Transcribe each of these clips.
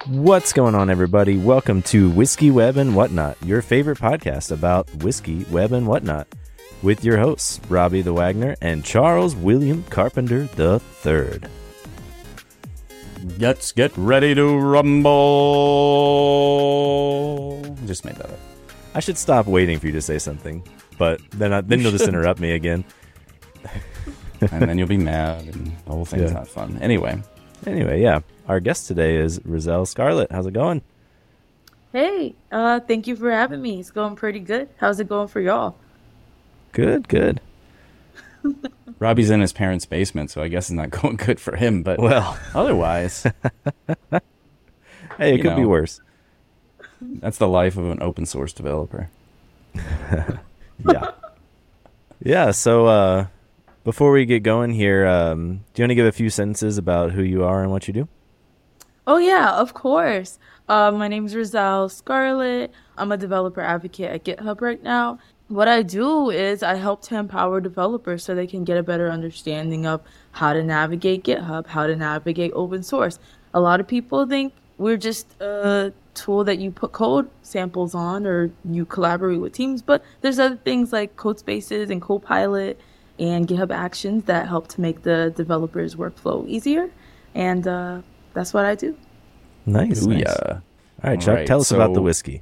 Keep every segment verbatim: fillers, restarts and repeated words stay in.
What's going on, everybody? Welcome to Whiskey, Web, and Whatnot, your favorite podcast about whiskey, web, and whatnot, with your hosts, Robbie the Wagner and Charles William Carpenter the Third. Let's get ready to rumble. Just made that up. I should stop waiting for you to say something, but then I, then You you'll just should. interrupt me again. And then you'll be mad, and the whole thing's Yeah. not fun. Anyway. Anyway, yeah. Our guest today is Roselle Scarlett. How's it going? Hey, uh, thank you for having me. It's going pretty good. How's it going for y'all? Good, good. Robbie's in his parents' basement, so I guess it's not going good for him, but Well, otherwise, hey, it You could be know. worse. that's the life of an open source developer. Yeah. Yeah, so uh, before we get going here, um, do you want to give a few sentences about who you are and what you do? Oh, yeah, of course. Uh, my name is Roselle Scarlett. I'm a developer advocate at GitHub right now. What I do is I help to empower developers so they can get a better understanding of how to navigate GitHub, how to navigate open source. A lot of people think we're just a tool that you put code samples on or you collaborate with teams, but there's other things like Codespaces and Copilot and GitHub Actions that help to make the developers' workflow easier. And uh, that's what I do. Nice. Ooh, nice. yeah. All right, Chuck, Alright, tell us about the so- whiskey.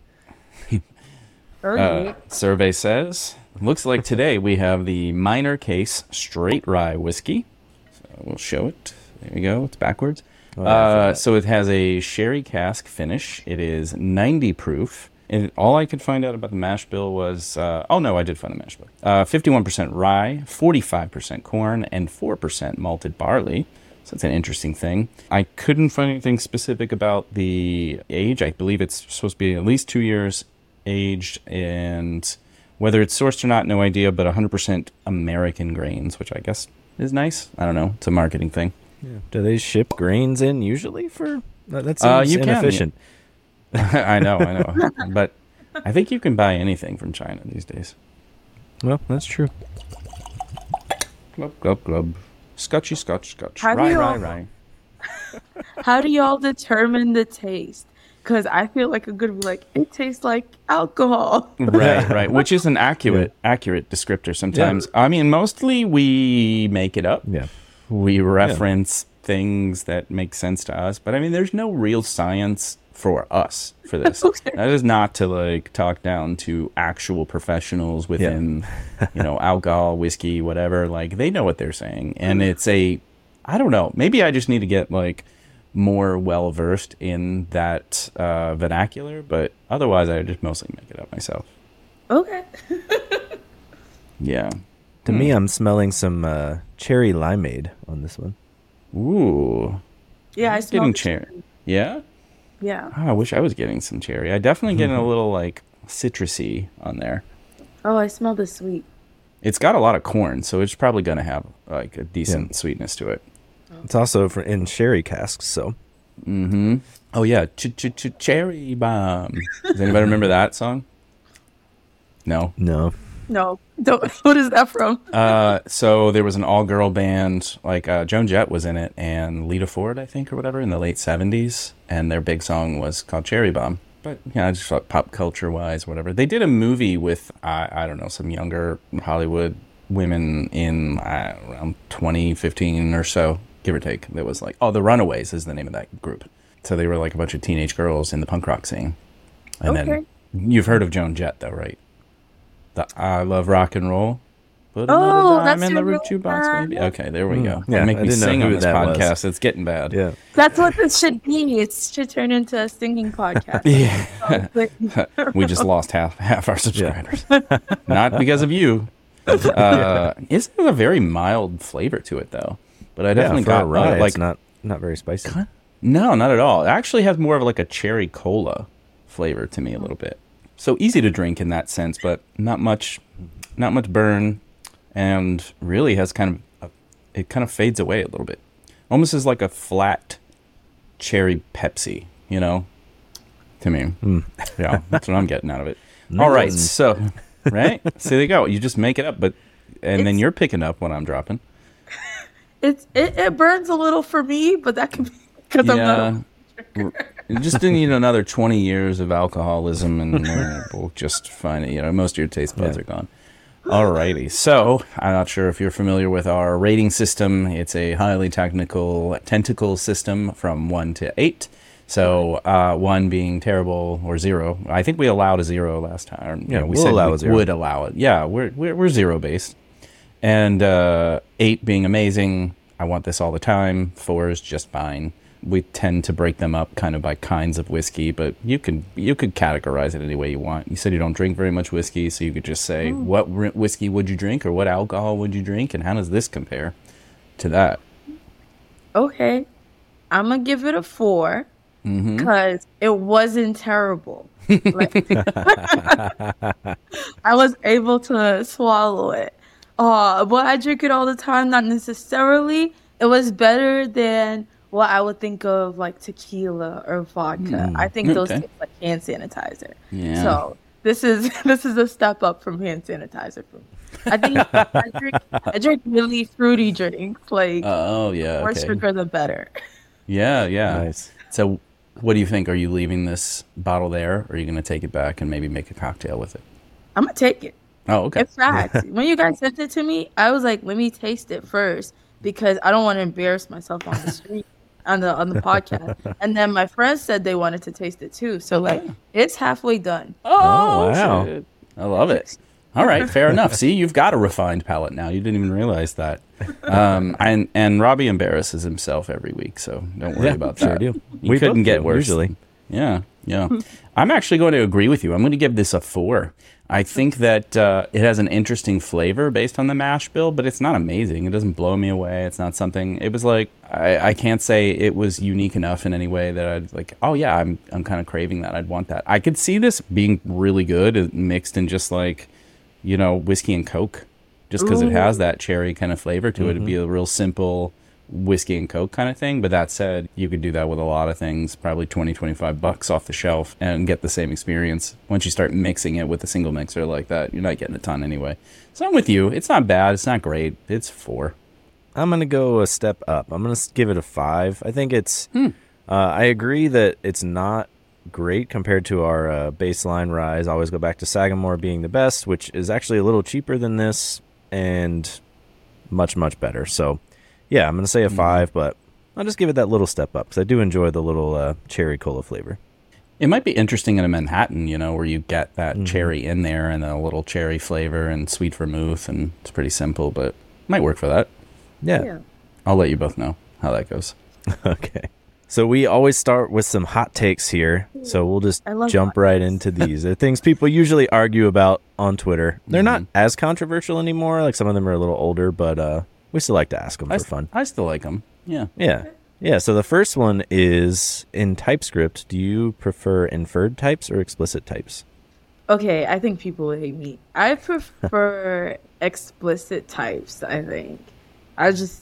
Okay. Uh, survey says, looks like today we have the minor case straight rye whiskey. So we'll show it. There we go. It's backwards. Oh, yeah, I uh, forgot. so it has a sherry cask finish. It is ninety proof. And all I could find out about the mash bill was, uh, oh no, I did find the mash bill. Uh, fifty-one percent rye, forty-five percent corn, and four percent malted barley. So that's an interesting thing. I couldn't find anything specific about the age. I believe it's supposed to be at least two years aged, and whether it's sourced or not, no idea, but one hundred percent American grains, which I guess is nice. I don't know. It's a marketing thing. Yeah. Do they ship grains in usually for that? That seems Uh, you can, yeah. inefficient. I know, I know. But I think you can buy anything from China these days. Well, that's true. Glub, glub, glub. Scotchy, scotch, scotch. How do Rye, you rye, all- rye. How do y'all determine the taste? Because I feel like it could be like, it tastes like alcohol. Right, right. Which is an accurate, accurate descriptor sometimes. I mean, mostly we make it up. Yeah. We reference things that make sense to us. But I mean, there's no real science for us for this. Okay. That is not to like talk down to actual professionals within, you know, alcohol, whiskey, whatever. Like they know what they're saying. And it's a, I don't know, maybe I just need to get like more well versed in that uh, vernacular. But otherwise, I just mostly make it up myself. Okay. Yeah. To me, I'm smelling some uh, cherry limeade on this one. Ooh. Yeah, I smell Getting the cherry. cherry. Yeah? Yeah. Oh, I wish I was getting some cherry. I definitely getting a little like citrusy on there. Oh, I smell the sweet. It's got a lot of corn, so it's probably going to have like a decent Yeah. sweetness to it. It's also for, in sherry casks, so Mm-hmm. Oh yeah, ch ch ch cherry bomb. Does anybody remember that song? No. no. No, don't. What is that from? Uh, so there was an all-girl band, like uh, Joan Jett was in it, and Lita Ford, I think, or whatever, in the late seventies, and their big song was called Cherry Bomb. But yeah, just like pop culture-wise, whatever. They did a movie with I I don't know some younger Hollywood women in uh, around twenty fifteen or so, give or take. That was like, oh, The Runaways is the name of that group. So they were like a bunch of teenage girls in the punk rock scene. And Okay. then you've heard of Joan Jett, though, right? The I Love Rock and Roll. Put Oh, another dime that's in the your root real jukebox, band. baby. Okay, there we Mm, go. yeah, Make I me didn't know sing who on this that was. podcast. It's getting bad. Yeah. That's what this should be. It should turn into a singing podcast. Yeah. Like- We just lost half half our subscribers. Not because of you. Uh, it's got a very mild flavor to it, though. But I definitely yeah, for got a rye, uh, like it's not not very spicy. no, not at all. It actually has more of like a cherry cola flavor to me a little bit. So easy to drink in that sense, but not much, not much burn, and really has kind of a, it kind of fades away a little bit, almost as like a flat cherry Pepsi, you know. To me, Mm. yeah, that's what I'm getting out of it. All right, Mm. so right, so there you go. You just make it up, but and then It's- you're picking up what I'm dropping. It's it, it burns a little for me, but that can be because I'm not. Yeah. A, R- You just need another twenty years of alcoholism, and uh, we'll just find it. You know, most of your taste buds Yeah. are gone. Alrighty, so I'm not sure if you're familiar with our rating system. It's a highly technical tentacle system from one to eight. So uh, one being terrible or zero. I think we allowed a zero last time. You Yeah, know, we we'll said allow we a zero. would allow it. Yeah, we're we're, we're zero based, and uh, eight being amazing. I want this all the time. Four is just fine. We tend to break them up kind of by kinds of whiskey, but you could you could categorize it any way you want. You said you don't drink very much whiskey, so you could just say, Mm. what r- whiskey would you drink, or what alcohol would you drink, and how does this compare to that? Okay, I'm gonna give it a four Mm-hmm. because it wasn't terrible. Like, I was able to swallow it. Uh, but I drink it all the time, not necessarily. It was better than what I would think of like tequila or vodka. I think those okay. taste like hand sanitizer. Yeah. So this is this is a step up from hand sanitizer for me. I think I drink I drink really fruity drinks. Like Oh, yeah. more Okay. sugar the better. Yeah, yeah. Nice. So, what do you think? Are you leaving this bottle there, or are you going to take it back and maybe make a cocktail with it? I'm gonna take it. Oh, okay. In fact, when you guys sent it to me, I was like, let me taste it first because I don't want to embarrass myself on the street on the on the podcast. And then my friends said they wanted to taste it too. So like it's halfway done. Oh, wow. shit. I love it. All right, fair enough. See, you've got a refined palate now. You didn't even realize that. Um, and and Robbie embarrasses himself every week, so don't worry Yeah, about sure that. do. You We couldn't both get do, worse. usually. Yeah, yeah. I'm actually going to agree with you. I'm going to give this a four. I think that uh, it has an interesting flavor based on the mash bill, but it's not amazing. It doesn't blow me away. It's not something. It was like I, I can't say it was unique enough in any way that I'd like. Oh yeah, I'm I'm kind of craving that. I'd want that. I could see this being really good uh, mixed in just like, you know, whiskey and Coke, just because it has that cherry kind of flavor to it. It'd be a real simple whiskey and Coke kind of thing. But that said, you could do that with a lot of things, probably twenty, twenty-five bucks off the shelf and get the same experience. Once you start mixing it with a single mixer like that, you're not getting a ton anyway. So I'm with you. It's not bad. It's not great. It's four. I'm gonna go a step up. I'm gonna s- give it a five. I think it's. Uh, I agree that it's not great compared to our uh, baseline rise. I always go back to Sagamore being the best, which is actually a little cheaper than this and much much better. So, yeah, I'm gonna say a five, but I'll just give it that little step up because I do enjoy the little uh, cherry cola flavor. It might be interesting in a Manhattan, you know, where you get that cherry in there and a little cherry flavor and sweet vermouth, and it's pretty simple, but might work for that. Yeah. Yeah. I'll let you both know how that goes. Okay. So we always start with some hot takes here. So we'll just I love jump hot right into these. They're things people usually argue about on Twitter. They're not as controversial anymore. Like some of them are a little older, but uh, we still like to ask them I, for fun. I still like them. Yeah. Yeah. Yeah. So the first one is in TypeScript, do you prefer inferred types or explicit types? Okay, I think people would hate me. I prefer explicit types, I think. I just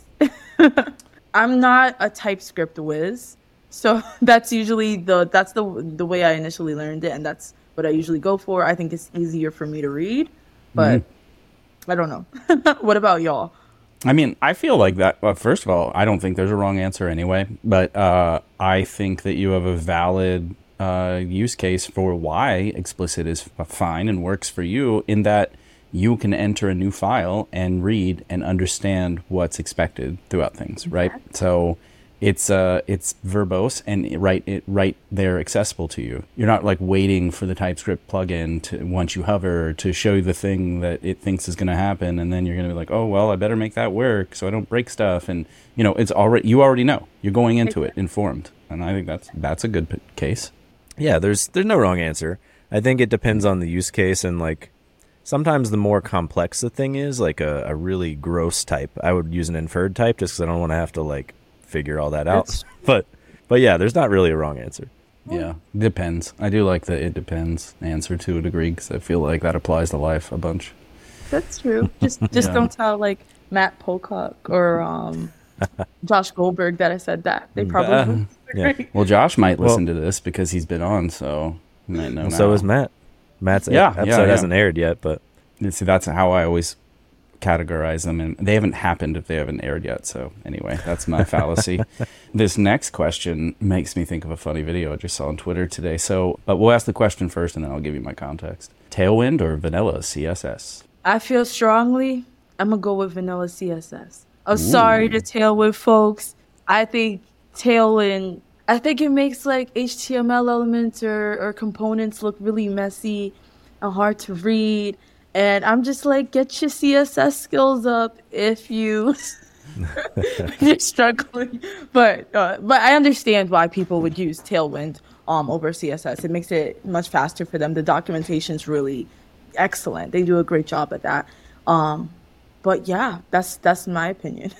I'm not a TypeScript whiz. So that's usually the that's the the way I initially learned it, and that's what I usually go for. I think it's easier for me to read, but I don't know. What about y'all? I mean, I feel like that. Well, first of all, I don't think there's a wrong answer anyway, but uh, I think that you have a valid uh, use case for why explicit is f- fine and works for you, in that you can enter a new file and read and understand what's expected throughout things, right? So it's uh it's verbose and it- right it right there accessible to you. You're not like waiting for the TypeScript plugin to, once you hover, to show you the thing that it thinks is going to happen, and then you're going to be like, oh well, I better make that work so I don't break stuff. And you know, it's already you already know you're going into it informed, and I think that's that's a good p- case. Yeah, there's there's no wrong answer. I think it depends on the use case, and like sometimes the more complex the thing is, like a, a really gross type, I would use an inferred type just because I don't want to have to like figure all that out. That's- But but yeah, there's not really a wrong answer. Yeah, depends. I do like the it depends answer to a degree, because I feel like that applies to life a bunch. That's true. Just just Yeah. don't tell like Matt Pocock or um Josh Goldberg that I said that. They probably Yeah. Well, Josh might Well- listen to this because he's been on, so he might know. So now. is Matt. Matt's Yeah, episode yeah, yeah. hasn't aired yet, but And see, that's how I always categorize them, and they haven't happened if they haven't aired yet. So anyway, that's my fallacy. This next question makes me think of a funny video I just saw on Twitter today. So but we'll ask the question first, and then I'll give you my context. Tailwind or vanilla C S S? I feel strongly I'm going to go with vanilla C S S. I'm Ooh. sorry to Tailwind folks. I think Tailwind, I think it makes like H T M L elements or, or components look really messy and hard to read. And I'm just like, get your C S S skills up if you you're struggling. But uh, but I understand why people would use Tailwind um over C S S. It makes it much faster for them. The documentation's really excellent. They do a great job at that. Um, but yeah, that's that's my opinion.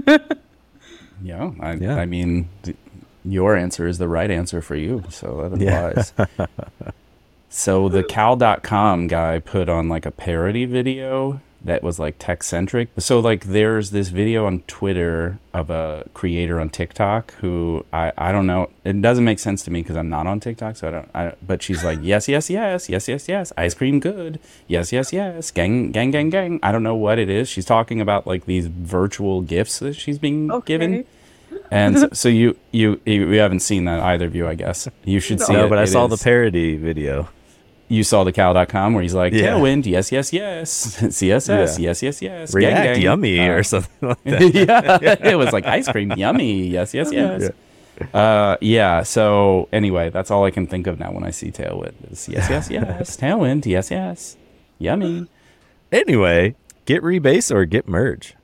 yeah, I, yeah, I mean, th- your answer is the right answer for you, so that applies. Yeah. So the cal dot com guy put on like a parody video that was like tech centric. So like there's this video on Twitter of a creator on TikTok who I, I don't know. It doesn't make sense to me because I'm not on TikTok. So I don't, I, but she's like, yes, yes, yes, yes, yes, yes. Ice cream good. Yes, yes, yes. Gang, gang, gang, gang. I don't know what it is. She's talking about like these virtual gifts that she's being okay. given. And so, so you, you, you haven't seen that either of you, I guess. You should no, see no, it. but I it saw is. the parody video. You saw the cal dot com where he's like, yeah. Tailwind, yes, yes, yes. C S S, yeah. yes, yes, yes. React, gang, gang. yummy, uh, or something like that. yeah, it was like ice cream, yummy, yes, yes, yes. Yeah. Uh, yeah, so anyway, that's all I can think of now when I see Tailwind. Is yes, yes, yes. Tailwind, yes, yes. Yummy. Anyway, get rebase or get merge?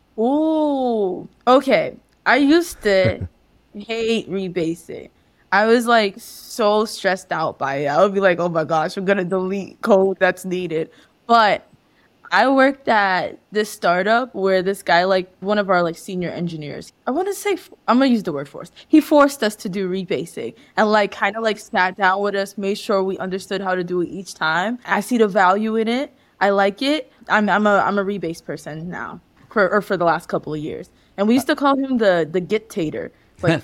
Ooh, okay. I used to hate rebasing. I was like so stressed out by it. I would be like, oh my gosh, I'm going to delete code that's needed. But I worked at this startup where this guy, like one of our like senior engineers, I want to say, I'm going to use the word forced. He forced us to do rebasing and like kind of like sat down with us, made sure we understood how to do it each time. I see the value in it. I like it. I'm I'm a I'm a rebase person now for or for the last couple of years. And we used to call him the the Git-tator. Like,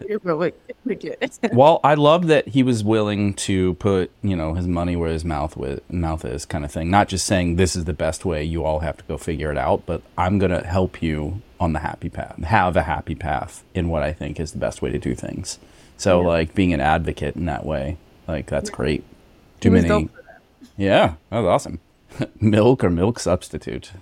well, I love that he was willing to put, you know, his money where his mouth with mouth is, kind of thing. Not just saying this is the best way, you all have to go figure it out, but I'm going to help you on the happy path, have a happy path in what I think is the best way to do things. So, yeah. like, being an advocate in that way, like, that's yeah. great. Too many. That. Yeah, that was awesome. Milk or milk substitute?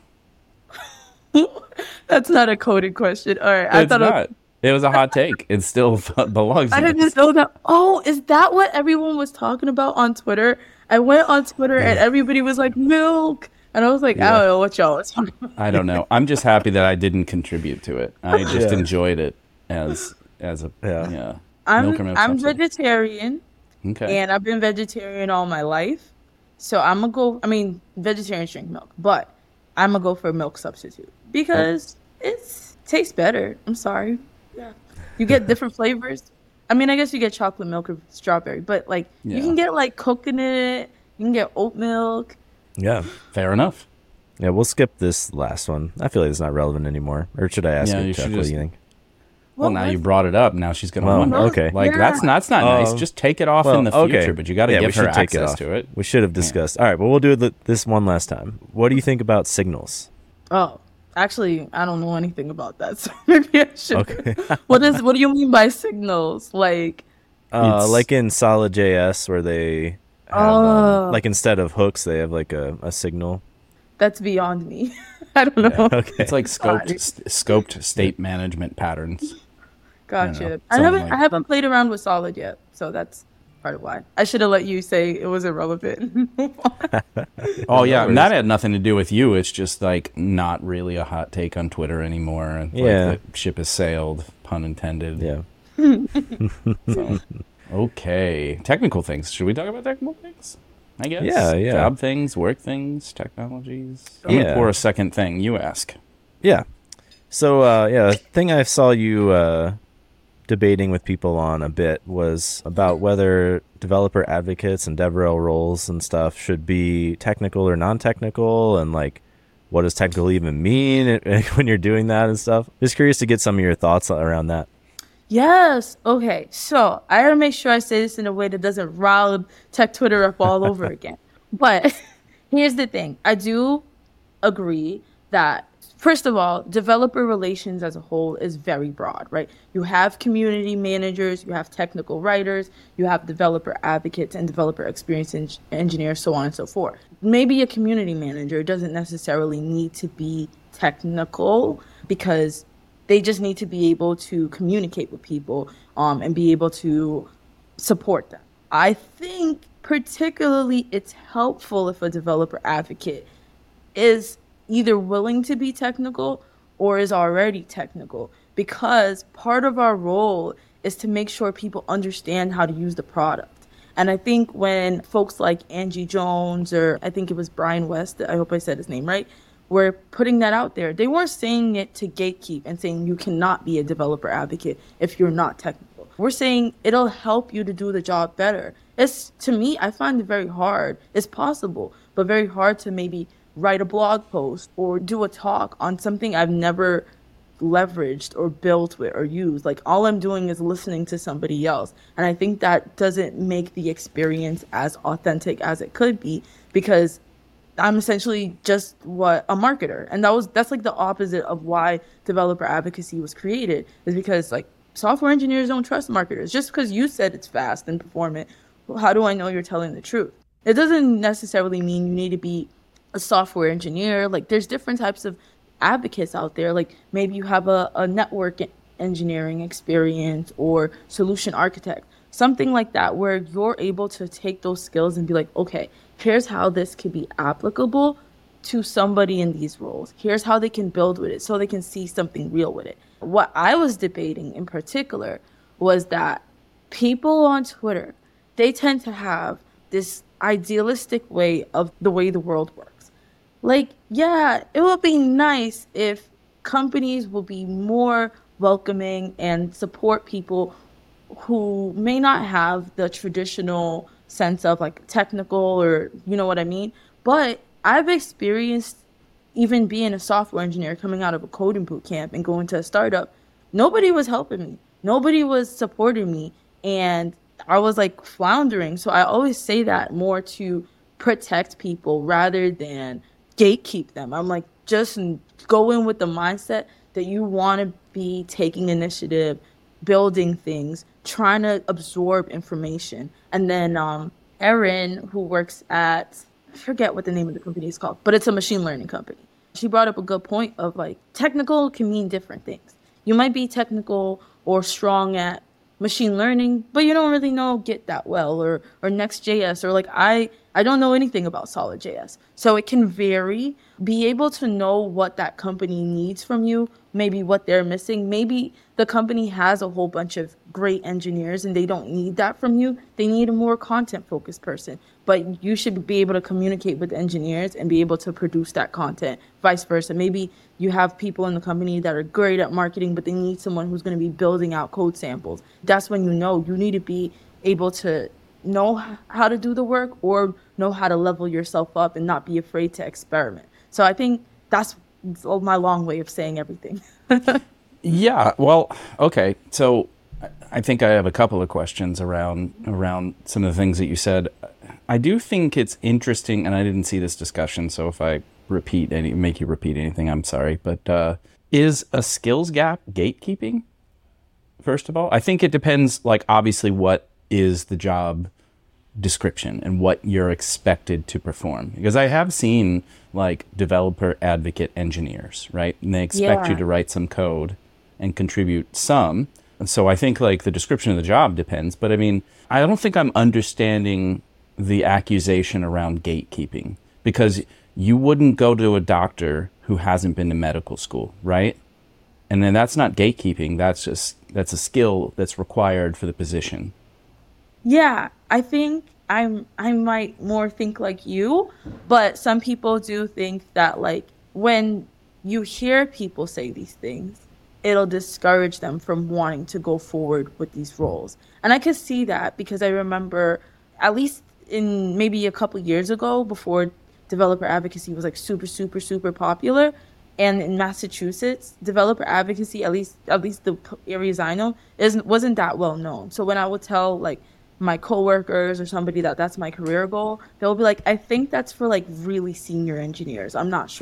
That's not a coded question. All right, I it's thought not. It, It was a hot take. It still belongs. I didn't know that. Oh, is that what everyone was talking about on Twitter? I went on Twitter and everybody was like, milk. And I was like, yeah. I don't know what y'all was talking about. I don't know. I'm just happy that I didn't contribute to it. I just yeah. enjoyed it as as a yeah. yeah I'm milk or milk I'm substitute. Vegetarian. Okay. And I've been vegetarian all my life. So I'm gonna go. I mean, vegetarians drink milk, but I'm gonna go for milk substitute because oh. it's tastes better. I'm sorry. Yeah. You get different flavors. I mean, I guess you get chocolate milk or strawberry, but like yeah. you can get like coconut, you can get oat milk. Yeah. Fair enough. Yeah, we'll skip this last one. I feel like it's not relevant anymore. Or should I ask yeah, you, you Chuck, just, what do you think? Well, now you brought it up. Now she's going to well, wonder. Okay. Like, yeah. that's, that's not uh, nice. Just take it off well, in the future, okay. but you got to yeah, give her take access it to it. We should have discussed. Yeah. All right, well, we'll do this one last time. What do you think about signals? Oh. Actually, I don't know anything about that, so maybe I should. Okay. what is? What do you mean by signals? Like, uh, like in Solid J S, where they have, uh, um, like instead of hooks, they have like a, a signal. That's beyond me. I don't know. Yeah, okay. It's like scoped st- scoped state management patterns. Gotcha. You know, I haven't like... I haven't played around with Solid yet, so that's part of why. I should have let you say it was irrelevant. Oh yeah, and that had nothing to do with you. It's just like not really a hot take on Twitter anymore. And yeah, like, the ship has sailed, pun intended. Yeah. So, okay, technical things. Should we talk about technical things? I guess. Yeah, yeah. Job things, work things, technologies. I'm yeah. gonna pour a second thing. You ask. Yeah. So uh, yeah, the thing I saw you uh, debating with people on a bit was about whether developer advocates and DevRel roles and stuff should be technical or non-technical, and like what does technical even mean when you're doing that and stuff. Just curious to get some of your thoughts around that. Yes. Okay. So I gotta make sure I say this in a way that doesn't rile tech Twitter up all over again. But here's the thing. I do agree that, first of all, developer relations as a whole is very broad, right? You have community managers, you have technical writers, you have developer advocates and developer experience en- engineers, so on and so forth. Maybe a community manager doesn't necessarily need to be technical because they just need to be able to communicate with people um, and be able to support them. I think particularly it's helpful if a developer advocate is either willing to be technical or is already technical, because part of our role is to make sure people understand how to use the product. And I think when folks like Angie Jones, or I think it was Brian West, I hope I said his name right, were putting that out there, they weren't saying it to gatekeep and saying you cannot be a developer advocate if you're not technical. We're saying it'll help you to do the job better. It's, to me, I find it very hard. It's possible, but very hard to maybe write a blog post or do a talk on something I've never leveraged or built with or used. Like, all I'm doing is listening to somebody else. And I think that doesn't make the experience as authentic as it could be, because I'm essentially just what a marketer. And that was that's like the opposite of why developer advocacy was created, is because like software engineers don't trust marketers. Just because you said it's fast and performant, well, how do I know you're telling the truth? It doesn't necessarily mean you need to be a software engineer. Like, there's different types of advocates out there. Like, maybe you have a, a network engineering experience or solution architect, something like that, where you're able to take those skills and be like, okay, here's how this could be applicable to somebody in these roles. Here's how they can build with it so they can see something real with it. What I was debating in particular was that people on Twitter, they tend to have this idealistic way of the way the world works. Like, yeah, it would be nice if companies will be more welcoming and support people who may not have the traditional sense of like technical, or you know what I mean? But I've experienced, even being a software engineer coming out of a coding boot camp and going to a startup, nobody was helping me. Nobody was supporting me. And I was like floundering. So I always say that more to protect people rather than gatekeep them. I'm like, just go in with the mindset that you want to be taking initiative, building things, trying to absorb information. And then um, Erin, who works at, I forget what the name of the company is called, but it's a machine learning company. She brought up a good point of like, technical can mean different things. You might be technical or strong at machine learning, but you don't really know Git that well, or or Next.js, or like I I don't know anything about Solid.js. So it can vary. Be able to know what that company needs from you, maybe what they're missing. Maybe the company has a whole bunch of great engineers and they don't need that from you. They need a more content-focused person. But you should be able to communicate with engineers and be able to produce that content, vice versa. Maybe you have people in the company that are great at marketing, but they need someone who's going to be building out code samples. That's when you know you need to be able to know how to do the work, or know how to level yourself up and not be afraid to experiment. So I think that's my long way of saying everything. Yeah, well, okay. So I think I have a couple of questions around around some of the things that you said. I do think it's interesting, and I didn't see this discussion, so if I repeat any, make you repeat anything, I'm sorry. But uh, is a skills gap gatekeeping? First of all, I think it depends. Like, obviously, what is the job description and what you're expected to perform? Because I have seen like developer advocate engineers, right? And they expect Yeah. you to write some code and contribute some. And so I think like the description of the job depends, but I mean, I don't think I'm understanding the accusation around gatekeeping, because you wouldn't go to a doctor who hasn't been to medical school, right? And then that's not gatekeeping. That's just, that's a skill that's required for the position. Yeah, I think I'm I might more think like you, but some people do think that like when you hear people say these things, it'll discourage them from wanting to go forward with these roles. And I can see that, because I remember at least in maybe a couple years ago, before developer advocacy was like super, super, super popular, and in Massachusetts, developer advocacy, at least at least the areas I know, isn't wasn't that well known. So when I would tell like my coworkers or somebody that that's my career goal, they'll be like, I think that's for like really senior engineers. I'm not sure.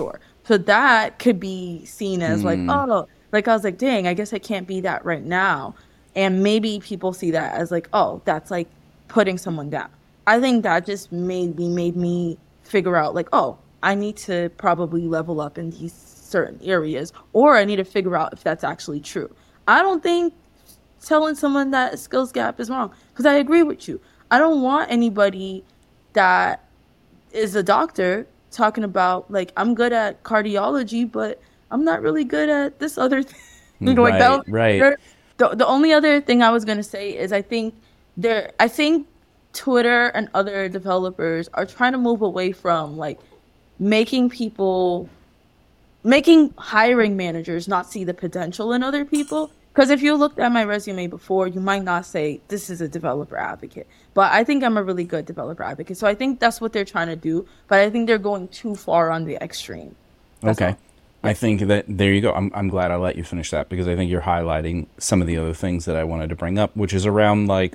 So that could be seen as like, Mm. oh, like I was like, dang, I guess I can't be that right now. And maybe people see that as like, oh, that's like putting someone down. I think that just made me made me figure out like, oh, I need to probably level up in these certain areas, or I need to figure out if that's actually true. I don't think telling someone that skills gap is wrong, because I agree with you. I don't want anybody that is a doctor talking about like, I'm good at cardiology, but I'm not really good at this other thing. like Right, that. right. The the only other thing I was gonna say is I think there I think Twitter and other developers are trying to move away from like making people making hiring managers not see the potential in other people. Because if you looked at my resume before, you might not say this is a developer advocate. But I think I'm a really good developer advocate. So I think that's what they're trying to do. But I think they're going too far on the extreme. That's Okay. all. I think that there you go. I'm I'm glad I let you finish that, because I think you're highlighting some of the other things that I wanted to bring up, which is around like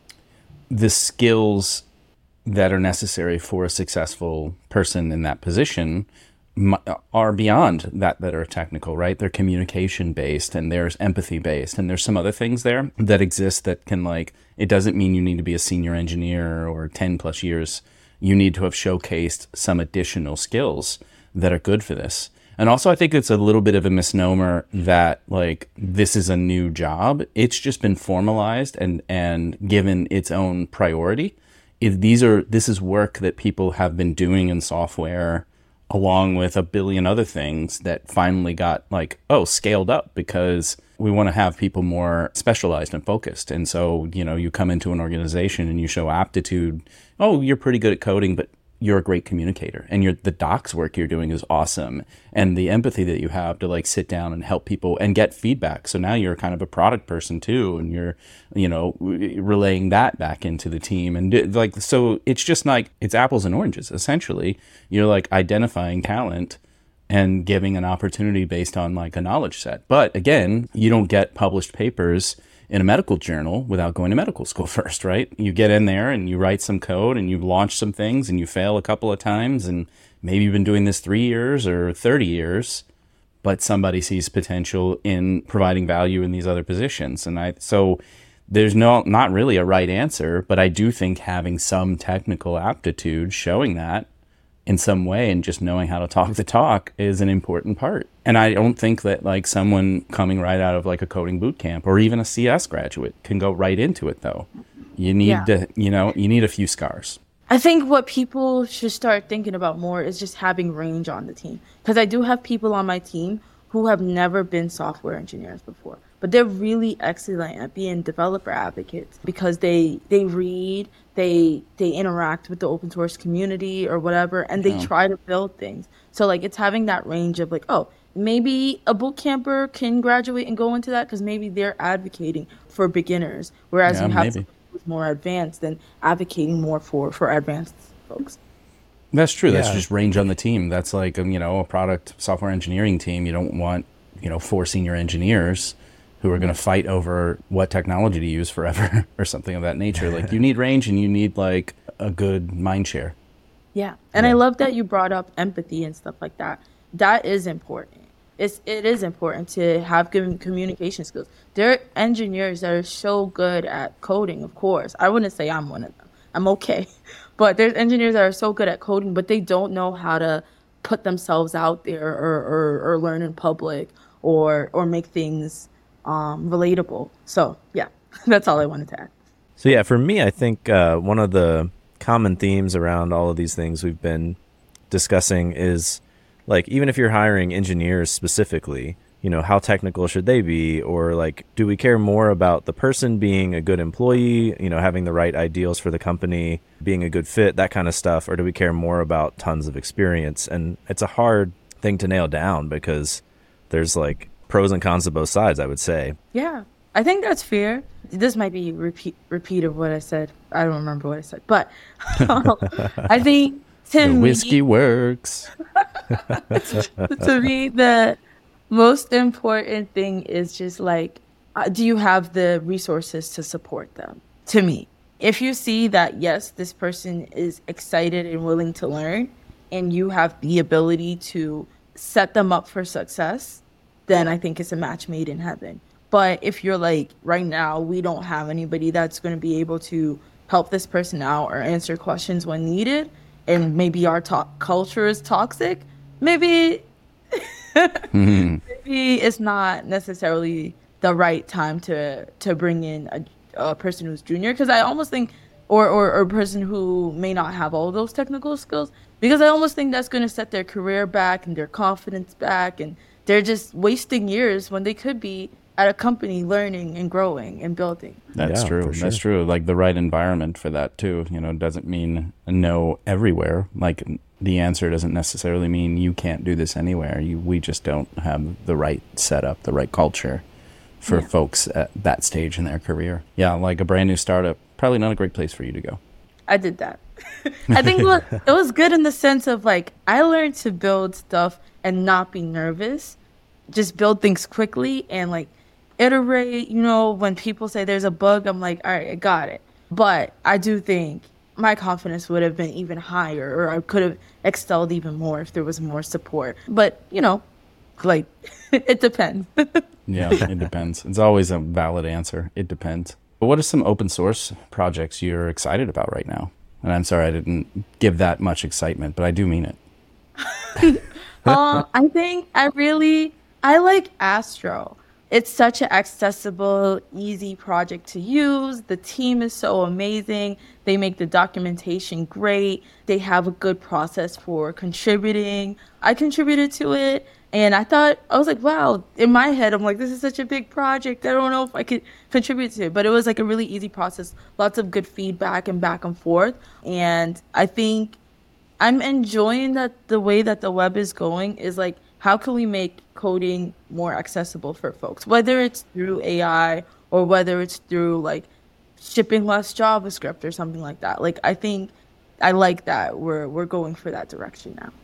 the skills that are necessary for a successful person in that position mu- are beyond that that are technical, right? They're communication based, and there's empathy based, and there's some other things there that exist that can, like, it doesn't mean you need to be a senior engineer or ten plus years. You need to have showcased some additional skills that are good for this. And also, I think it's a little bit of a misnomer that like this is a new job. It's just been formalized and and given its own priority. If these are this is work that people have been doing in software, along with a billion other things that finally got like, oh, scaled up, because we want to have people more specialized and focused. And so, you know, you come into an organization and you show aptitude. Oh, you're pretty good at coding, but you're a great communicator, and you're, the docs work you're doing is awesome. And the empathy that you have to like sit down and help people and get feedback. So now you're kind of a product person too. And you're, you know, relaying that back into the team. And like, so it's just like, it's apples and oranges. Essentially, you're like identifying talent and giving an opportunity based on like a knowledge set. But again, you don't get published papers in a medical journal without going to medical school first, right? You get in there and you write some code and you launch some things and you fail a couple of times, and maybe you've been doing this three years or thirty years, but somebody sees potential in providing value in these other positions. And I, so there's no, not really a right answer, but I do think having some technical aptitude, showing that in some way, and just knowing how to talk the talk is an important part. And I don't think that like someone coming right out of like a coding boot camp or even a C S graduate can go right into it though. You need Yeah. to, you know, you need a few scars. I think what people should start thinking about more is just having range on the team. Because I do have people on my team who have never been software engineers before, but they're really excellent at being developer advocates because they they read, they they interact with the open source community or whatever, and they Yeah. try to build things. So like it's having that range of like, oh, maybe a boot camper can graduate and go into that because maybe they're advocating for beginners, whereas Yeah, you have maybe. someone who's more advanced and advocating more for for advanced folks. That's true. That's Yeah. just range on the team. That's like, um, you know, a product software engineering team. You don't want, you know, four senior engineers who are going to fight over what technology to use forever or something of that nature. Like you need range and you need like a good mind share. Yeah. And Yeah. I love that you brought up empathy and stuff like that. That is important. It's it is important to have good communication skills. There are engineers that are so good at coding, of course. I wouldn't say I'm one of them. I'm okay. But there's engineers that are so good at coding, but they don't know how to put themselves out there or, or, or learn in public or or make things um, relatable. So yeah, that's all I wanted to add. So yeah, for me, I think uh, one of the common themes around all of these things we've been discussing is like, even if you're hiring engineers specifically, you know, how technical should they be? Or like, do we care more about the person being a good employee, you know, having the right ideals for the company, being a good fit, that kind of stuff? Or do we care more about tons of experience? And it's a hard thing to nail down because there's like pros and cons to both sides, I would say. Yeah, I think that's fair. This might be repeat repeat of what I said. I don't remember what I said, but I think to The me, whiskey works. to me, the most important thing is just like, uh, do you have the resources to support them? To me, if you see that, yes, this person is excited and willing to learn, and you have the ability to set them up for success, then I think it's a match made in heaven. But if you're like, right now, we don't have anybody that's going to be able to help this person out or answer questions when needed, and maybe our to- culture is toxic, maybe mm-hmm. maybe it's not necessarily the right time to to bring in a, a person who's junior, because I almost think, or, or, or a person who may not have all those technical skills, because I almost think that's going to set their career back and their confidence back, and they're just wasting years when they could be at a company learning and growing and building. That's yeah, true. Sure. That's true. Like the right environment for that too, you know, doesn't mean no everywhere. Like the answer doesn't necessarily mean you can't do this anywhere. You, we just don't have the right setup, the right culture for yeah. folks at that stage in their career. Yeah, like a brand new startup, probably not a great place for you to go. I did that. I think look, it was good in the sense of like, I learned to build stuff and not be nervous, just build things quickly and like iterate. You know, when people say there's a bug, I'm like, all right, I got it. But I do think my confidence would have been even higher, or I could have excelled even more if there was more support. But, you know, like, it depends. Yeah, it depends. It's always a valid answer. It depends. But what are some open source projects you're excited about right now? And I'm sorry I didn't give that much excitement, but I do mean it. uh, I think I really, I like Astro. It's such an accessible, easy project to use. The team is so amazing. They make the documentation great. They have a good process for contributing. I contributed to it, and I thought, I was like, wow, in my head, I'm like, this is such a big project. I don't know if I could contribute to it. But it was like a really easy process, lots of good feedback and back and forth. And I think I'm enjoying that the way that the web is going is like, how can we make coding more accessible for folks, whether it's through A I or whether it's through like shipping less JavaScript or something like that. Like, I think I like that we're we're going for that direction now.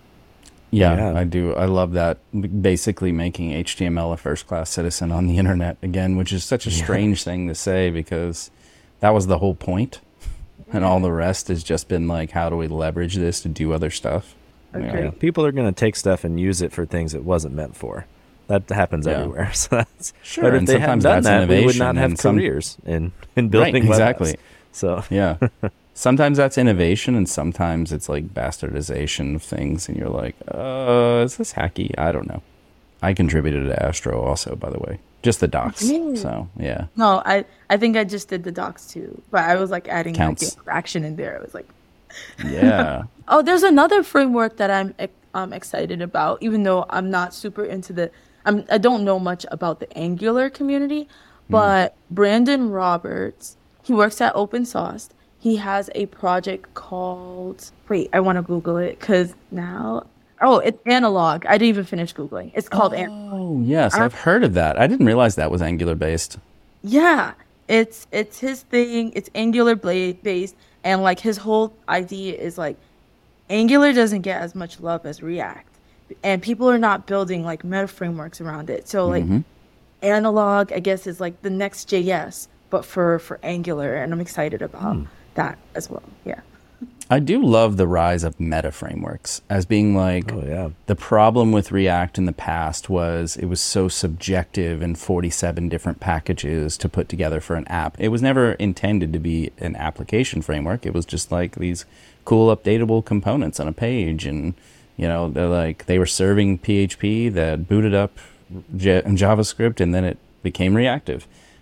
Yeah, yeah, I do. I love that. Basically making H T M L a first-class citizen on the internet again, which is such a strange yeah. thing to say because that was the whole point. And all the rest has just been like, how do we leverage this to do other stuff? Okay. Yeah. People are going to take stuff and use it for things it wasn't meant for. That happens yeah. everywhere. So that's, sure. But if and they hadn't done that, we would not have some, careers in, in building right, exactly. web apps. So yeah. Sometimes that's innovation, and sometimes it's like bastardization of things, and you're like, uh, is this hacky? I don't know. I contributed to Astro also, by the way. Just the docs. Mm. So, yeah. No, I, I think I just did the docs too. But I was like adding like, the interaction in there. I was like... Yeah. Oh, there's another framework that I'm um, excited about, even though I'm not super into the... I'm, I don't know much about the Angular community, but mm. Brandon Roberts, he works at Open Source. He has a project called... Wait, I want to Google it because now... Oh, it's Analog. I didn't even finish Googling. It's called oh, Analog. Oh, yes. I've heard of that. I didn't realize that was Angular-based. Yeah. It's it's his thing. It's Angular-based. And, like, his whole idea is, like, Angular doesn't get as much love as React. And people are not building, like, meta frameworks around it. So, like, mm-hmm. Analog, I guess, is, like, the next J S, but for, for Angular. And I'm excited about mm. that as well. Yeah. I do love the rise of meta frameworks as being like oh, yeah. the problem with React in the past was it was so subjective and forty-seven different packages to put together for an app. It was never intended to be an application framework. It was just like these cool updatable components on a page. And, you know, they're like they were serving P H P that booted up J- JavaScript and then it became reactive.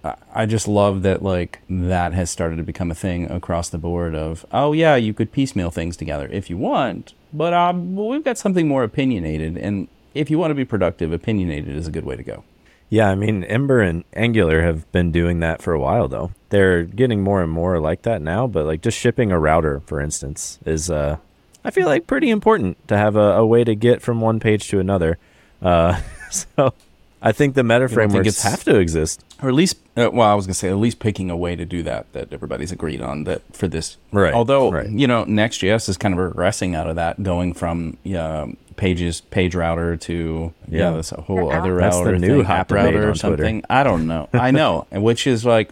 I just love that, like, that has started to become a thing across the board of, oh, yeah, you could piecemeal things together if you want, but um, well, we've got something more opinionated, and if you want to be productive, opinionated is a good way to go. Yeah, I mean, Ember and Angular have been doing that for a while, though. They're getting more and more like that now, but, like, just shipping a router, for instance, is, uh, I feel like, pretty important to have a, a way to get from one page to another. Uh, so... I think the meta frameworks have to exist. Or at least, uh, well, I was going to say, at least picking a way to do that, that everybody's agreed on that for this. Right. Although, right. you know, Next.js is kind of regressing out of that, going from uh, pages, page router to, yeah, yeah this whole other That's router the new thing, app router or something. Twitter. I don't know. I know. Which is like,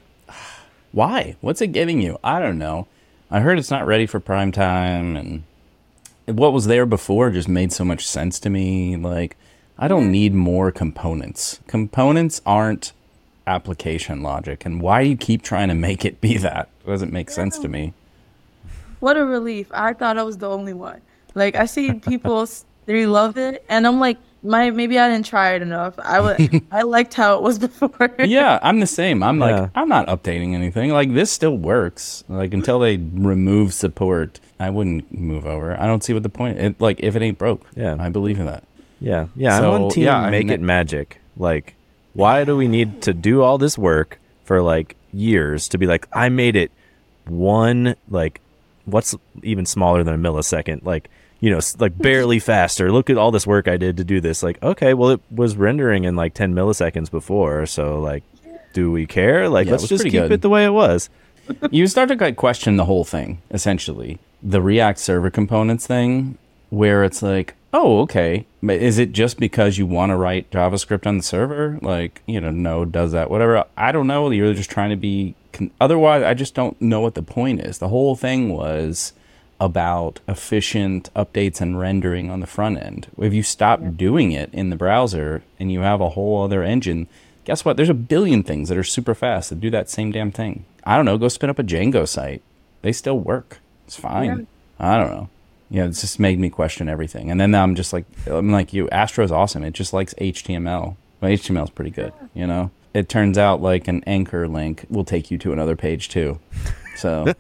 why? What's it giving you? I don't know. I heard it's not ready for prime time, and what was there before just made so much sense to me. Like, I don't need more components. Components aren't application logic. And why do you keep trying to make it be that? It doesn't make sense to me. What a relief. I thought I was the only one. Like, I see people, they love it. And I'm like, my maybe I didn't try it enough. I would, I liked how it was before. Yeah, I'm the same. I'm Yeah. like, I'm not updating anything. Like, this still works. Like, until they remove support, I wouldn't move over. I don't see what the point. It, like, if it ain't broke, Yeah. I believe in that. Yeah, yeah. So, I'm on team yeah, I make mean, it magic. Like, why do we need to do all this work for like years to be like, I made it one, like, what's even smaller than a millisecond? Like, you know, s- like barely faster. Look at all this work I did to do this. Like, okay, well, it was rendering in like ten milliseconds before. So, like, do we care? Like, Yeah, it let's was just pretty keep good. it the way it was. You start to like question the whole thing, essentially. The React server components thing, where it's like, oh, okay, but is it just because you want to write JavaScript on the server? Like, you know, Node does that, whatever. I don't know. You're just trying to be. Con- Otherwise, I just don't know what the point is. The whole thing was about efficient updates and rendering on the front end. If you stop doing it in the browser and you have a whole other engine, guess what? There's a billion things that are super fast that do that same damn thing. I don't know. Go spin up a Django site. They still work. It's fine. I don't know. Yeah, it's just made me question everything. And then I'm just like, I'm like you. Astro's awesome. It just likes H T M L. Well, H T M L is pretty good, you know? It turns out like an anchor link will take you to another page too. So,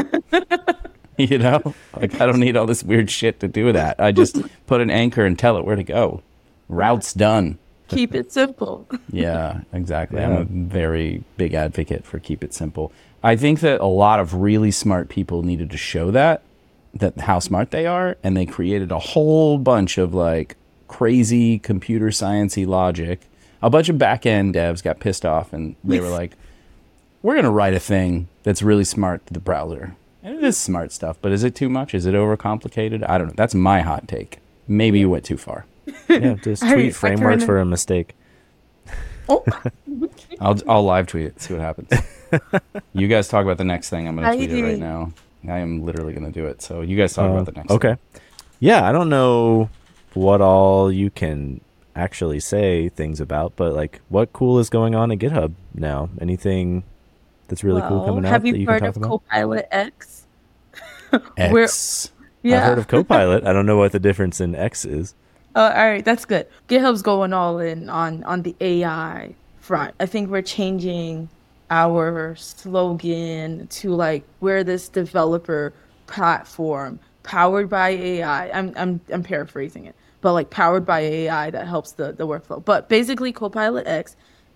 you know, like I don't need all this weird shit to do that. I just put an anchor and tell it where to go. Route's done. Keep it simple. Yeah, exactly. Yeah. I'm a very big advocate for keep it simple. I think that a lot of really smart people needed to show that, that how smart they are, and they created a whole bunch of like crazy computer sciencey logic. A bunch of back-end devs got pissed off, and they were like, we're going to write a thing that's really smart to the browser. And it is smart stuff, but is it too much? Is it overcomplicated? I don't know. That's my hot take. Maybe you went too far. Yeah, just I- tweet I frameworks kinda- for a mistake. Oh, I'll I'll live tweet it, see what happens. You guys talk about the next thing. I'm going to tweet it right I- now. I am literally going to do it. So you guys talk Uh, about the next okay. thing. Yeah, I don't know what all you can actually say things about, but like, what cool is going on at GitHub now? Anything that's really cool well, coming out have that you you can heard talk of about? Copilot X? Where- X. Yeah. I've heard of Copilot. I don't know what the difference in X is. Uh, all right, that's good. GitHub's going all in on on the A I front. I think we're changing our slogan to like we're this developer platform powered by A I. I'm I'm I'm paraphrasing it, but like powered by A I that helps the the workflow. But basically, Copilot X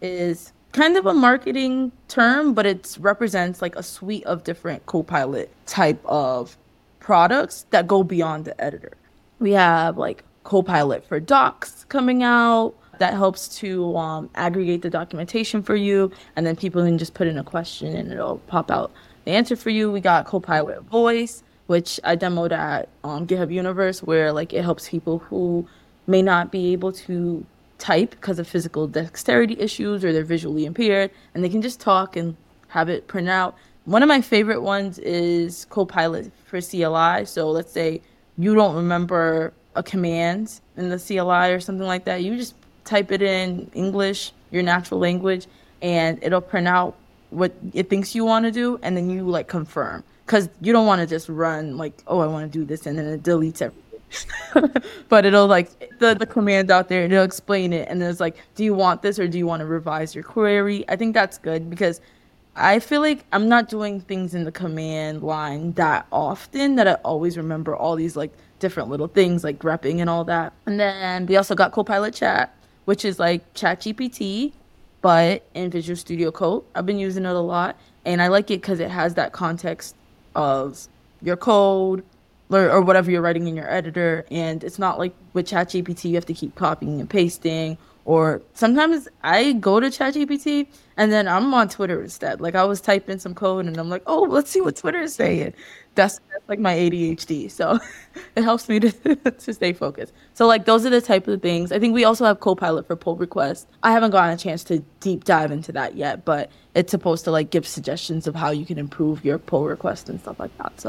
is kind of a marketing term, but it represents like a suite of different Copilot type of products that go beyond the editor. We have like Copilot for Docs coming out that helps to um, aggregate the documentation for you, and then people can just put in a question and it'll pop out the answer for you. We got Copilot Voice, which I demoed at um, GitHub Universe, where like it helps people who may not be able to type because of physical dexterity issues or they're visually impaired, and they can just talk and have it print out. One of my favorite ones is Copilot for C L I. So let's say you don't remember a command in the C L I or something like that. You just type it in English, your natural language, and it'll print out what it thinks you want to do, and then you like confirm. Because you don't want to just run like, oh, I want to do this, and then it deletes everything. But it'll like the, the command out there, and it'll explain it, and then it's like, do you want this or do you want to revise your query? I think that's good because I feel like I'm not doing things in the command line that often that I always remember all these like different little things like grepping and all that. And then we also got Copilot Chat, which is like ChatGPT, but in Visual Studio Code. I've been using it a lot, and I like it because it has that context of your code or, or whatever you're writing in your editor, and it's not like with ChatGPT you have to keep copying and pasting. Or sometimes I go to ChatGPT and then I'm on Twitter instead. Like I was typing some code and I'm like, oh, let's see what Twitter is saying. That's, that's like my A D H D. So it helps me to, to stay focused. So like those are the type of things. I think we also have Copilot for pull requests. I haven't gotten a chance to deep dive into that yet, but it's supposed to like give suggestions of how you can improve your pull request and stuff like that. So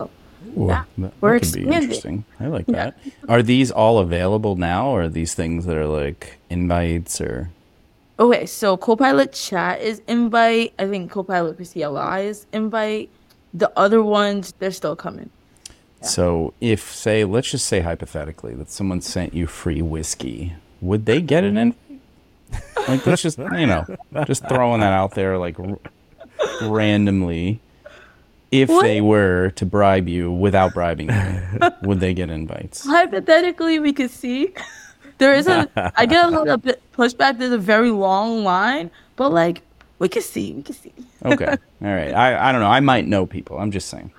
Yeah, That, we're that could be expanding. interesting. I like Yeah. that. Are these all available now, or are these things that are like invites or? Okay, so Copilot Chat is invite. I think Copilot for C L I is invite. The other ones, they're still coming. Yeah. So if, say, let's just say hypothetically that someone sent you free whiskey, would they get an invite? Like, let's just, you know, just throwing that out there, like, r- randomly. If What? they were to bribe you without bribing you, would they get invites? Hypothetically, we could see. There is a. I get a lot of bit pushback. There's a very long line, but like we can see, we can see. Okay. All right. I, I don't know. I might know people. I'm just saying.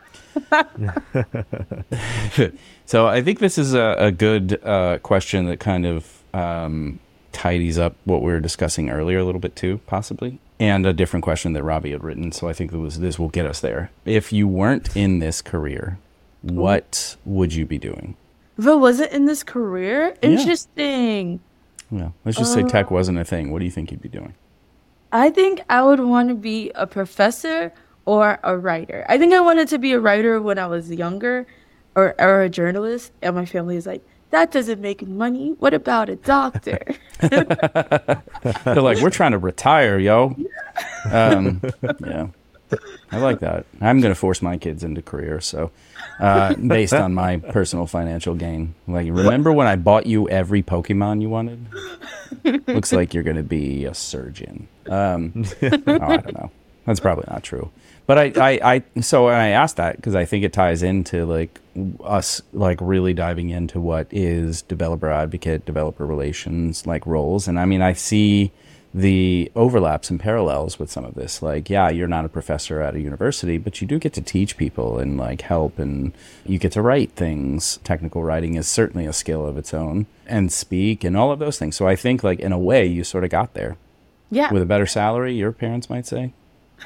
So I think this is a, a good uh, question that kind of um, tidies up what we were discussing earlier a little bit too, possibly. And a different question that Robbie had written. So I think it was, this will get us there. If you weren't in this career, what would you be doing? If I wasn't in this career, interesting. Yeah. Let's just say tech wasn't a thing. What do you think you'd be doing? I think I would want to be a professor or a writer. I think I wanted to be a writer when I was younger, or, or a journalist. And my family is like, that doesn't make money. What about a doctor? They're like, we're trying to retire, yo. Um, yeah. I like that. I'm going to force my kids into careers, so uh, based on my personal financial gain. Like, remember when I bought you every Pokemon you wanted? Looks like you're going to be a surgeon. Um, oh, I don't know. That's probably not true. But I, I, I so I asked that because I think it ties into like us like really diving into what is developer advocate, developer relations like roles. And I mean, I see the overlaps and parallels with some of this. Like, yeah, you're not a professor at a university, but you do get to teach people and like help, and you get to write things. Technical writing is certainly a skill of its own, and speak and all of those things. So I think like in a way you sort of got there. Yeah. With a better salary, your parents might say.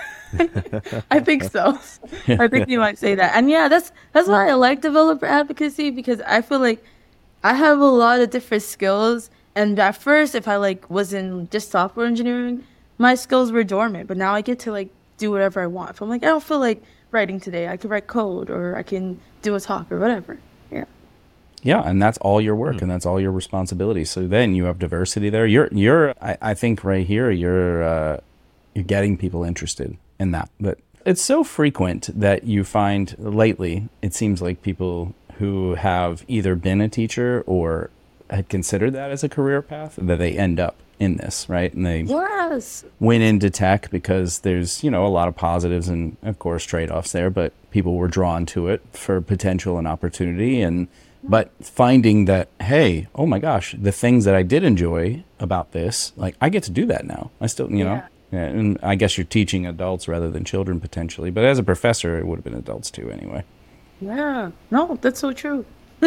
I think so. I think you might say that. And yeah, that's that's why I like developer advocacy, because I feel like I have a lot of different skills. And at first, if I like was in just software engineering, my skills were dormant. But now I get to like do whatever I want. If I'm like, I don't feel like writing today, I can write code, or I can do a talk or whatever. Yeah. Yeah, and that's all your work, and that's all your responsibility. So then you have diversity there. You're, you're. I, I think right here, you're, uh, you're getting people interested in that. But it's so frequent that you find lately. It seems like people who have either been a teacher or had considered that as a career path, that they end up in this, right? And they Yes. went into tech because there's, you know, a lot of positives and of course trade-offs there, but people were drawn to it for potential and opportunity. And but finding that, hey, oh my gosh, the things that I did enjoy about this, like I get to do that now. I still, you know, yeah, and I guess you're teaching adults rather than children potentially, but as a professor, it would have been adults too anyway. Yeah. No, that's so true.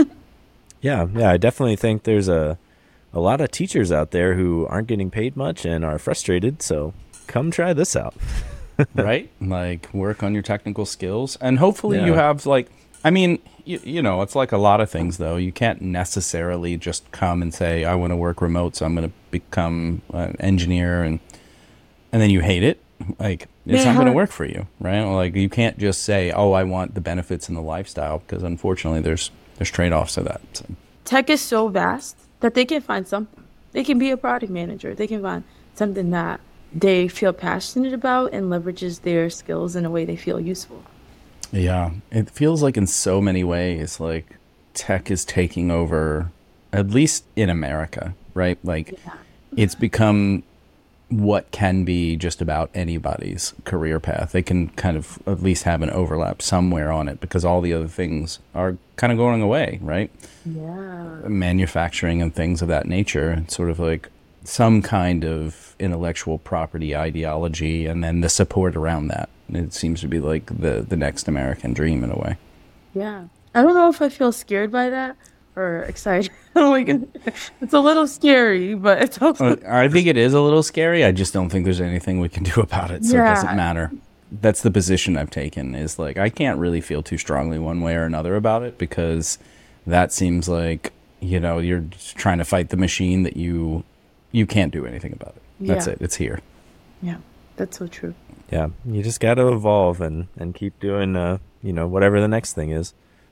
Yeah, yeah, I definitely think there's a a lot of teachers out there who aren't getting paid much and are frustrated, so come try this out. Right? Like work on your technical skills, and hopefully Yeah. you have like, I mean, you, you know, it's like a lot of things though. You can't necessarily just come and say, I want to work remote, so I'm going to become an engineer, and and then you hate it. Like it's not going to Yeah. work for you, right? Like you can't just say, oh, I want the benefits and the lifestyle, because unfortunately there's there's trade-offs to that. So. Tech is so vast that they can find something. They can be a product manager. They can find something that they feel passionate about and leverages their skills in a way they feel useful. Yeah, it feels like in so many ways, like tech is taking over, at least in America, right? Like Yeah. it's become what can be just about anybody's career path. They can kind of at least have an overlap somewhere on it, because all the other things are kind of going away, right? Yeah. Manufacturing and things of that nature. It's sort of like some kind of intellectual property ideology, and then the support around that. It seems to be like the, the next American dream in a way. Yeah. I don't know if I feel scared by that or excited. Like, it's a little scary, but it's also. I think it is a little scary. I just don't think there's anything we can do about it, so Yeah. it doesn't matter. That's the position I've taken, is like I can't really feel too strongly one way or another about it, because that seems like, you know, you're just trying to fight the machine that you you can't do anything about it. That's Yeah. it. It's here. Yeah, that's so true. Yeah, you just got to evolve and, and keep doing, uh, you know, whatever the next thing is.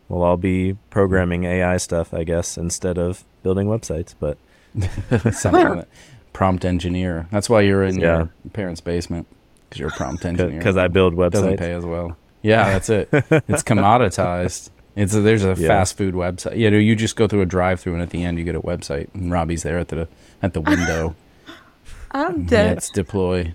we'll all be programming A I stuff, I guess, instead of building websites. But something like that. Prompt engineer. That's why you're in Yeah. your parents' basement, because you're a prompt engineer. because I build Doesn't websites. pay as well. Yeah, that's it. It's commoditized. It's a, there's a Yeah. fast food website. You know, you just go through a drive-through, and at the end, you get a website, and Robbie's there at the at the window. I'm Yeah, dead. it's deploy.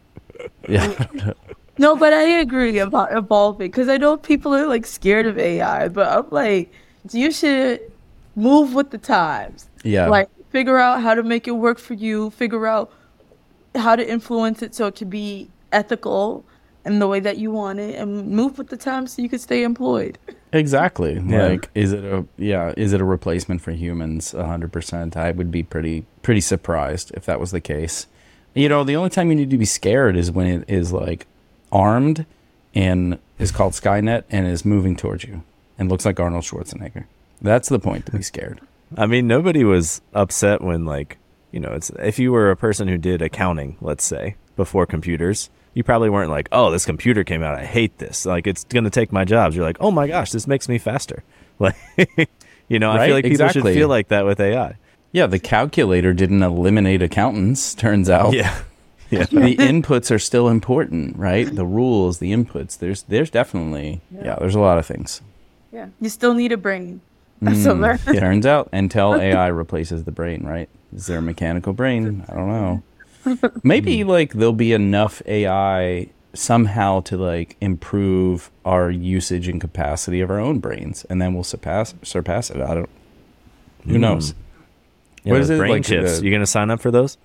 Yeah, No, but I agree about evolving because I know people are like scared of A I, but I'm like, you should move with the times. yeah. Like, figure out how to make it work for you, figure out how to influence it so it can be ethical in the way that you want it, and move with the times so you can stay employed. Exactly. Yeah. Like, is it a yeah? Is it a replacement for humans? A hundred percent. I would be pretty pretty surprised if that was the case. You know, the only time you need to be scared is when it is like armed and is called Skynet and is moving towards you and looks like Arnold Schwarzenegger. That's the point to be scared. I mean, nobody was upset when, like, you know, it's if you were a person who did accounting, let's say, before computers, you probably weren't like, oh, this computer came out, I hate this. Like, it's going to take my jobs. You're like, oh my gosh, this makes me faster. Like, you know, I Right? feel like people Exactly. should feel like that with A I. Yeah, the calculator didn't eliminate accountants, turns out. Yeah. Yeah. The inputs are still important, right? The rules, the inputs. There's there's definitely yeah, there's a lot of things. Yeah. You still need a brain. That's what I learned. Mm, turns out until A I replaces the brain, right? Is there a mechanical brain? I don't know. Maybe like there'll be enough A I somehow to like improve our usage and capacity of our own brains, and then we'll surpass surpass it. I don't. Who Mm. knows? Yeah, What those is it, brain like chips. the- You going to sign up for those?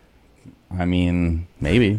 I mean, maybe.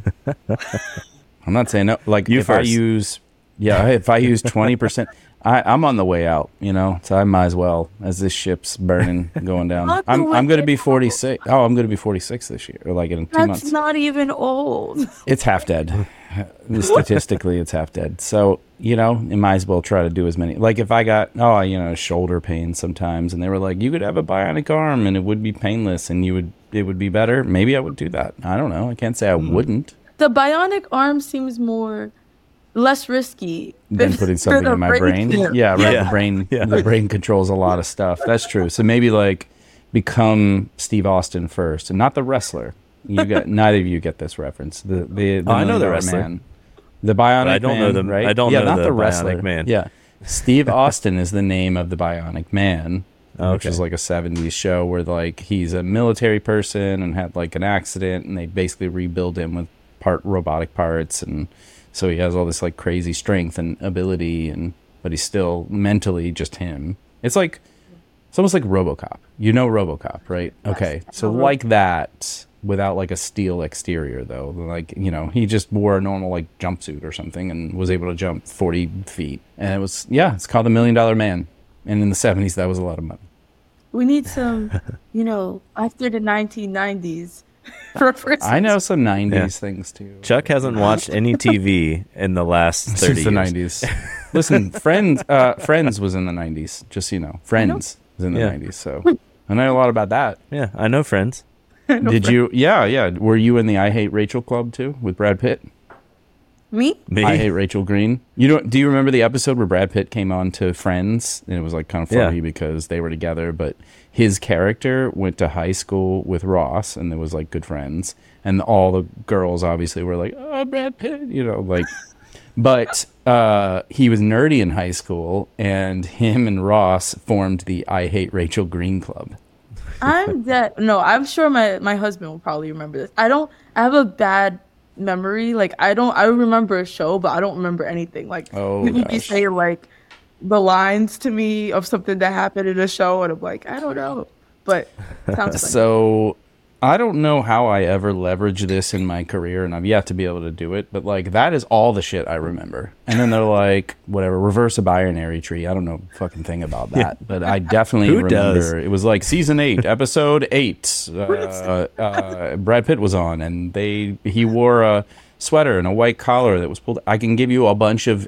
I'm not saying no. Like You if I first. use, yeah, if I use twenty percent, I I'm on the way out. You know, so I might as well as this ship's burning going down. On the I'm I'm going to way be out. forty-six. Oh, I'm going to be forty-six this year, or like in two That's months. not even old. It's half dead. Statistically, it's half dead. So, you know, you might as well try to do as many. Like if I got, oh, you know, shoulder pain sometimes, and they were like, you could have a bionic arm and it would be painless and you would, it would be better. Maybe I would do that. I don't know. I can't say I wouldn't. The bionic arm seems more less risky Than putting something than a in my brain. chip. Yeah, right. Yeah. The brain, Yeah. the brain controls a lot of stuff. That's true. So maybe like become Steve Austin first, and not the wrestler. You got neither of you get this reference. The the, the Oh, I know the Million Dollar wrestler. Man. The Bionic But I don't know Man, the- right? I don't yeah, know not the the, Bionic wrestler. Man. Yeah, Steve Austin is the name of the Bionic Man, which Okay. is like a seventies show where like he's a military person and had like an accident, and they basically rebuild him with part robotic parts, and so he has all this like crazy strength and ability, and but he's still mentally just him. It's like it's almost like RoboCop. You know RoboCop, right? Okay, so like that. Without like a steel exterior though, like, you know, he just wore a normal like jumpsuit or something and was able to jump forty feet, and it was, yeah, it's called the Million Dollar Man, and in the seventies that was a lot of money. We need some, you know, after the nineteen nineties references. I know some nineties things too. Chuck hasn't watched any T V in the last thirty Since the years. nineties. Listen, Friends, uh, Friends was in the nineties, just so you know. Friends was in the Yeah. nineties, so I know a lot about that. Yeah, I know Friends. Did you? Yeah, yeah. Were you in the I Hate Rachel club too with Brad Pitt? Me? Me? I Hate Rachel Green. You don't? Do you remember the episode where Brad Pitt came on to Friends, and it was like kind of funny Yeah. because they were together, but his character went to high school with Ross, and they was like good friends, and all the girls obviously were like, "Oh, Brad Pitt," you know, like. But uh, he was nerdy in high school, and him and Ross formed the I Hate Rachel Green club. I'm dead. No, I'm sure my, my husband will probably remember this. I don't, I have a bad memory. Like, I don't, I remember a show, but I don't remember anything. Like, Oh, you be gosh. saying, like, the lines to me of something that happened in a show, and I'm like, I don't know. But sounds funny. So I don't know how I ever leverage this in my career, and I've yet to be able to do it, but like that is all the shit I remember. And then they're like, whatever, reverse a binary tree. I don't know a fucking thing about that, but I definitely Who remember does? it was like season eight, episode eight. Uh, uh, Brad Pitt was on, and they he wore a sweater and a white collar that was pulled. I can give you a bunch of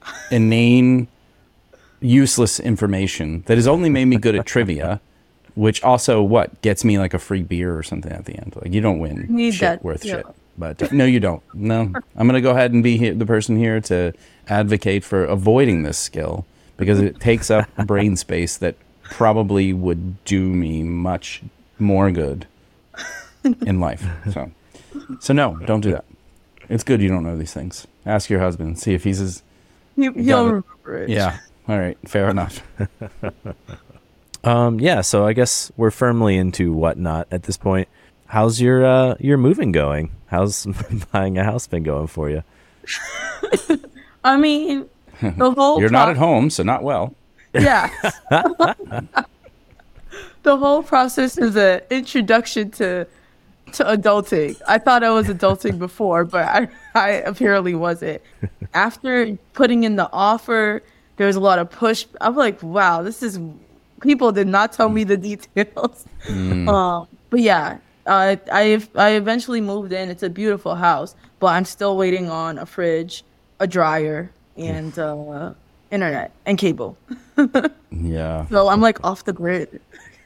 inane, useless information that has only made me good at trivia. Which also, what, gets me like a free beer or something at the end. Like, you don't win Need shit that, worth yeah. shit. But uh, no, you don't. No. I'm going to go ahead and be here, the person here to advocate for avoiding this skill because it takes up brain space that probably would do me much more good in life. So, so no, don't do that. It's good you don't know these things. Ask your husband, see if he's as... You, he'll remember it. Yeah. All right. Fair enough. Um, yeah, so I guess we're firmly into Whatnot at this point. How's your uh, your moving going? How's buying a house been going for you? I mean, the whole You're pro- not at home, so not well. Yeah. The whole process is an introduction to to adulting. I thought I was adulting before, but I, I apparently wasn't. After putting in the offer, there was a lot of push. I'm like, wow, this is... People did not tell me the details. Mm. Um, but yeah, uh, I I eventually moved in. It's a beautiful house, but I'm still waiting on a fridge, a dryer, and uh, internet and cable. Yeah. So I'm like off the grid.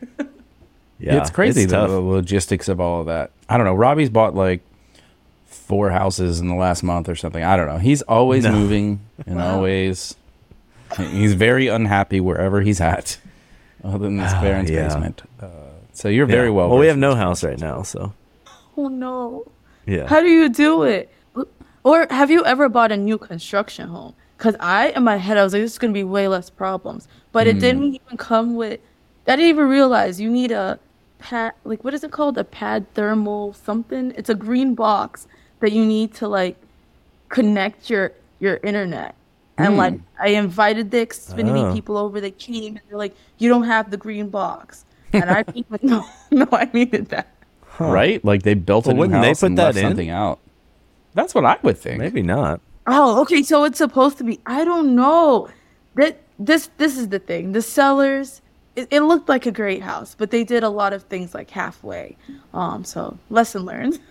Yeah, it's crazy it's the, tough. the logistics of all of that. I don't know. Robbie's bought like four houses in the last month or something. I don't know. He's always No. moving and Wow. always. He's very unhappy wherever he's at, other than his parents' yeah. basement. Uh, so you're very Yeah. well. Well, we versed have no in this house right process. now, so Oh no. yeah. How do you do it? Or have you ever bought a new construction home? Because I, in my head, I was like, this is going to be way less problems. But it didn't even come with, I didn't even realize you need a pad, like, what is it called? A pad thermal something? It's a green box that you need to, like, connect your, your internet. And, like, I invited the Xfinity Oh. people over. They came, and they're like, you don't have the green box. And I think, like, no, no, I needed that. Right? Like they built Well, a new wouldn't they house put and that left in? something out. That's what I would think. Maybe not. Oh, okay. So it's supposed to be. I don't know. That this this is the thing. The sellers. It, it looked like a great house, but they did a lot of things like halfway. Um. So lesson learned.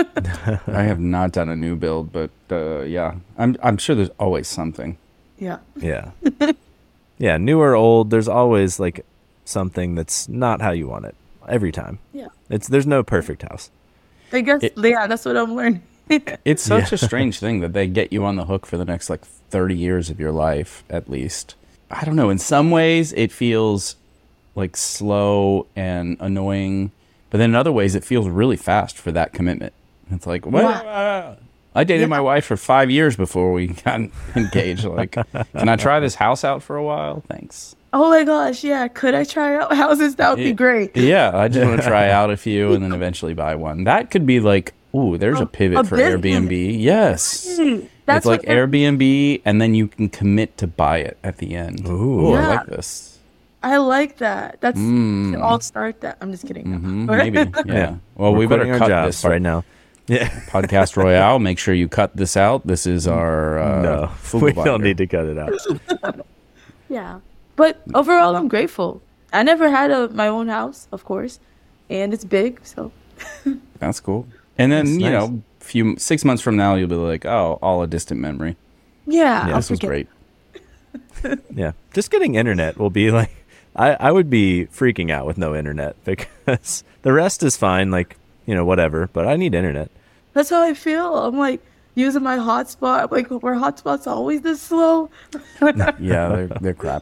I have not done a new build, but uh, yeah, I'm I'm sure there's always something. Yeah. Yeah. Yeah, new or old, there's always like something that's not how you want it every time. Yeah. It's there's no perfect house. I guess. It- yeah. That's what I'm learning. It's such Yeah. a strange thing that they get you on the hook for the next like thirty years of your life, at least. I don't know. In some ways, it feels like slow and annoying, but then in other ways, it feels really fast for that commitment. It's like, what? Wow. I dated Yeah. my wife for five years before we got engaged. Like, can I try this house out for a while? Thanks. Oh my gosh. Yeah. Could I try out houses? That would be Yeah. great. Yeah, I just want to try out a few and then eventually buy one. That could be like, ooh, there's a A- pivot a for business. Airbnb. Yes. Hmm, That's It's like what they're- Airbnb, and then you can commit to buy it at the end. Ooh. I Yeah. like this. I like that. That's. Mm. I'll start that. I'm just kidding. hmm Maybe, yeah. Yeah. Well, We're we better quitting our cut jobs this part. right now. Yeah. Podcast Royale. Make sure you cut this out. This is our uh, no, we don't need to cut it out. Yeah. But overall, I'm grateful. I never had a my own house, of course, and it's big, so. That's cool. And then That's you nice. know, few six months from now, you'll be like, oh, all a distant memory. Yeah, Yeah, I'll This was forget. great. Yeah. Just getting internet will be like I, I would be freaking out with no internet because the rest is fine, like, you know, whatever, but I need internet. That's how I feel. I'm like using my hotspot. I'm like, were hotspots always this slow? Yeah, they're they're crap.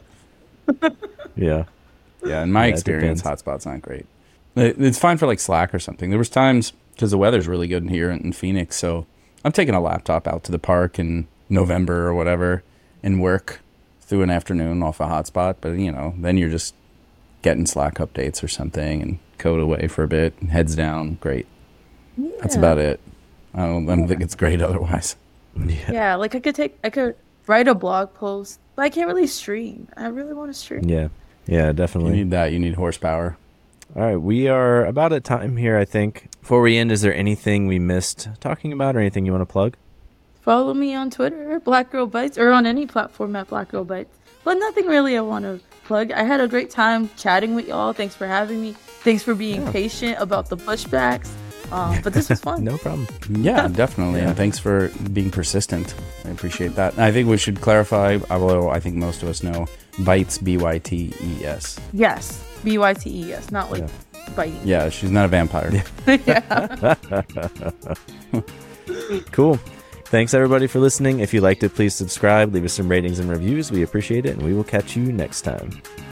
Yeah. Yeah, in my Yeah, it experience, depends. hotspot's not great. It- It's fine for like Slack or something. There was times because the weather's really good here in, in Phoenix, so I'm taking a laptop out to the park in November or whatever and work through an afternoon off a hotspot. But you know, then you're just getting Slack updates or something and code away for a bit, heads down, great. That's Yeah. about it. I don't, I don't think it's great otherwise. Yeah. Yeah, like I could take, I could write a blog post, but I can't really stream. I really want to stream. Yeah. Yeah, You definitely. need that. You need horsepower. All right, we are about at time here, I think. Before we end, is there anything we missed talking about or anything you want to plug? Follow me on Twitter, Black Girl Bites, or on any platform at Black Girl Bites. But nothing really I want to plug. I had a great time chatting with y'all. Thanks for having me. Thanks for being Yeah. patient about the pushbacks. Um, but this was fun. No problem. Yeah, definitely. Yeah. And thanks for being persistent. I appreciate that. I think we should clarify, although I think most of us know, Bites, B Y T E S. Yes, B Y T E S, not like biting. Yeah, she's not a vampire. Yeah. Cool. Thanks, everybody, for listening. If you liked it, please subscribe, leave us some ratings and reviews. We appreciate it, and we will catch you next time.